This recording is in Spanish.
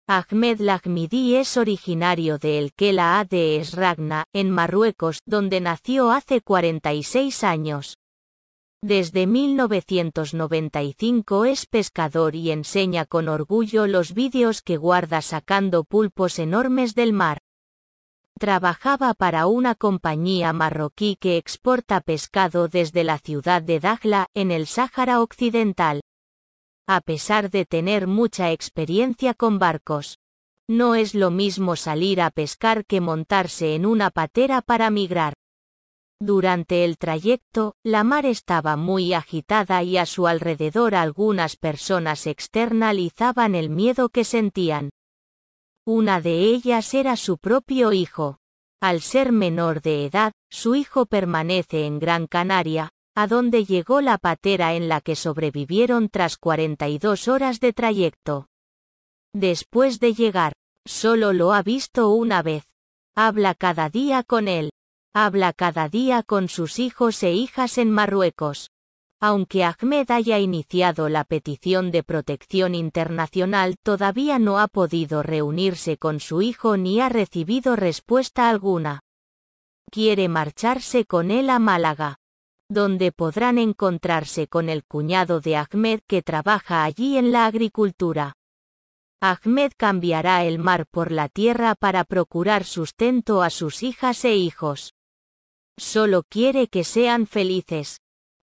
Ahmed Lahmidi es originario de El Kela de Esragna, en Marruecos, donde nació hace 46 años. Desde 1995 es pescador y enseña con orgullo los vídeos que guarda sacando pulpos enormes del mar. Trabajaba para una compañía marroquí que exporta pescado desde la ciudad de Dakhla, en el Sáhara Occidental. A pesar de tener mucha experiencia con barcos, no es lo mismo salir a pescar que montarse en una patera para migrar. Durante el trayecto, la mar estaba muy agitada y a su alrededor algunas personas externalizaban el miedo que sentían. Una de ellas era su propio hijo. Al ser menor de edad, su hijo permanece en Gran Canaria, a donde llegó la patera en la que sobrevivieron tras 42 horas de trayecto. Después de llegar, solo lo ha visto una vez. Habla cada día con él. Habla cada día con sus hijos e hijas en Marruecos. Aunque Ahmed haya iniciado la petición de protección internacional, todavía no ha podido reunirse con su hijo ni ha recibido respuesta alguna. Quiere marcharse con él a Málaga, donde podrán encontrarse con el cuñado de Ahmed que trabaja allí en la agricultura. Ahmed cambiará el mar por la tierra para procurar sustento a sus hijas e hijos. Solo quiere que sean felices.